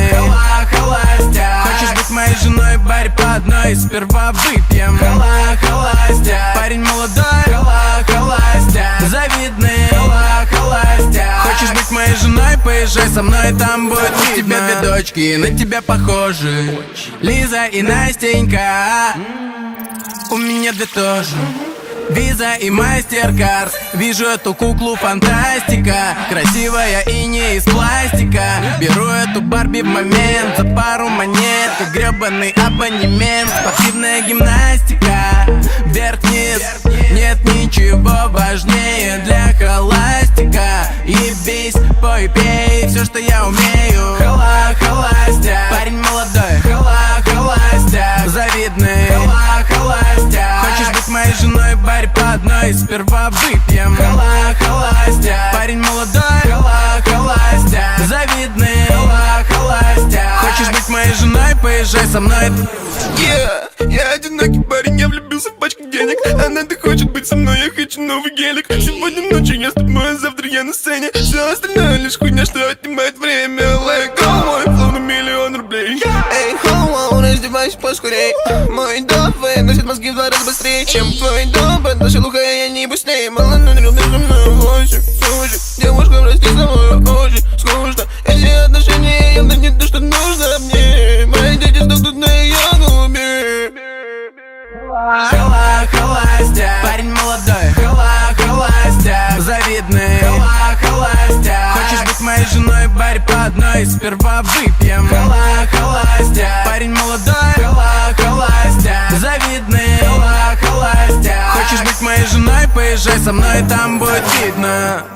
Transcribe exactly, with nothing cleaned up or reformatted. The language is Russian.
Хала, холостяк. Хочешь быть моей женой, парень по одной, сперва выпьем. Хала, холостяк. Парень молодой, хала, холостяк. Завидный, хала, холостяк. Хочешь быть моей женой, поезжай со мной, там будет видно. У тебя две дочки, на тебя похожи, Лиза и Настенька. У меня две тоже, Виза и Мастеркард. Вижу эту куклу, фантастика, красивая и не из пластика. Беру эту Барби в момент, за пару монет, как гребаный абонемент. Спортивная гимнастика, вверх-вниз, нет ничего важнее для холастика. Ебись, пой, пей, все, что я умею. Хала, холостяк. Парень молодой, хала, холостяк. Завидный, хала, холостяк. Хочешь быть моей женой, парень по одной, сперва выпьем. Хала, холостяк. Парень молодой, хала, холостяк. Завидный, хала, холостяк. Хочешь быть моей женой, поезжай со мной. Yeah, я одинокий парень, я влюбился в пачку денег. Она да хочет быть со мной, я хочу новый гелик. Сегодня ночью я с тобой, а завтра я на сцене. Все остальное лишь хуйня, что отнимает время. Let go, мой флоу на миллион рублей. Эй, хоу, раздевайся поскорей. Мой дофы носит мозги в два раза быстрее, чем твой доп. Наша лухая, я не быстрее. Мало, но не любишь со мной очень, очень. Девушка, прости, с тобой очень скучно. Эти отношения явно не то, что нужно мне. Мои дети сдохнут на ее губе. Хала, холостяк. Парень молодой, хала, холостяк. Завидный, хала, холостяк. Хочешь быть моей женой, парень по одной, сперва выпьем. Хала, холостяк. Парень молодой, хала, холостяк. Завидный, хала, холостяк. Хочешь быть моей женой, поезжай со мной, там будет видно.